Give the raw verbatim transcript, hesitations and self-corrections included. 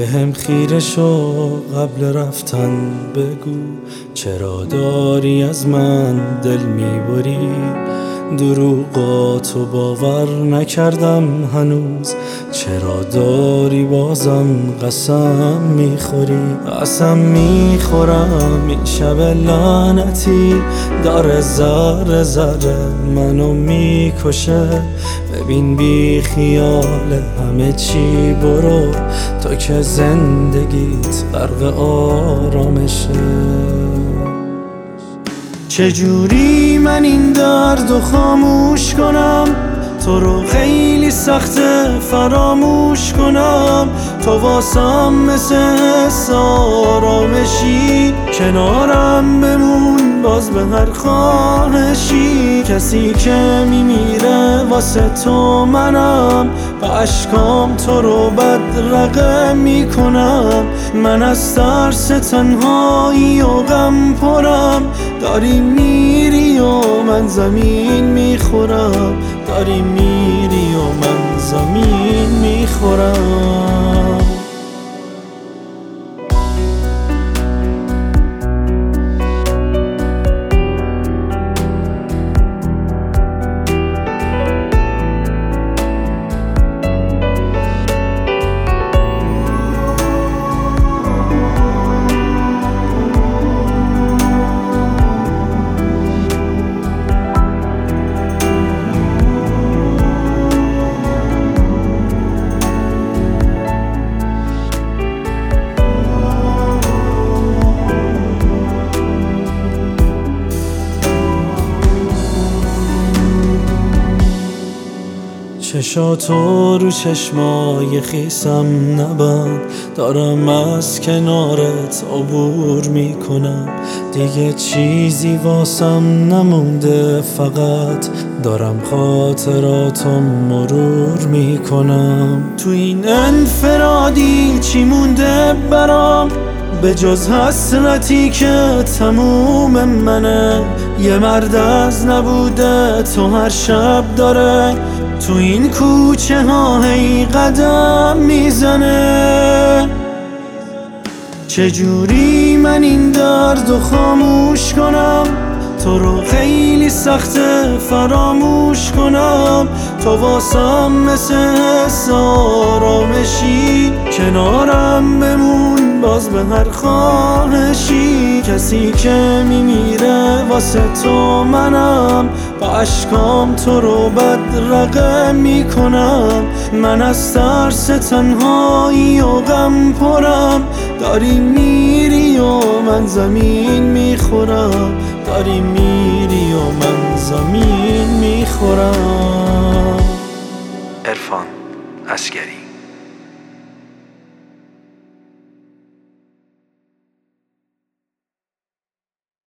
به هم خیره شو قبل رفتن بگو چرا داری از من دل میبری. دروغاتو باور نکردم هنوز، چرا داری بازم قسم میخوری. قسم میخورم این شب لعنتی داره ذره ذره منو میکشه. ببین بی خیال همه چی برو، تو که زندگیت غرق آرامشه. چجوری من این دردو خاموش کنم، تو رو خیلی سخته فراموش کنم. تو واسم مثل حس آرامشی، کنارم بمون باز به هر خواهشی. کسی که میمیره واسه تو منم، با اشکام تو رو بدرقه میکنم. من از ترس تنهایی و غم پرم، داری میری و من زمین میخورم. داری میری و من زمین میخورم. چشاتو رو چشمای خیسم نبند، دارم از کنارت عبور میکنم. دیگه چیزی واسم نمونده، فقط دارم خاطراتو مرور میکنم. تو این انفرادی چی مونده برام به جز حسرتی که تموم منه. یه مرد از نبوده تو هر شب داره، تو این کوچه ها هی قدم میزنه. چجوری من این دردو خاموش کنم، تو رو خیلی سخته فراموش کنم. تو واسم مثل حس آرامشی، کنارم بمون باز به هر خواهشی. کسی که میمیره واسه تو منم، با اشکام تو رو بدرقه میکنم. من از ترس تنهایی و غم پرم، داری میری و من زمین میخورم. داری میری و من زمین میخورم. عرفان اصگری.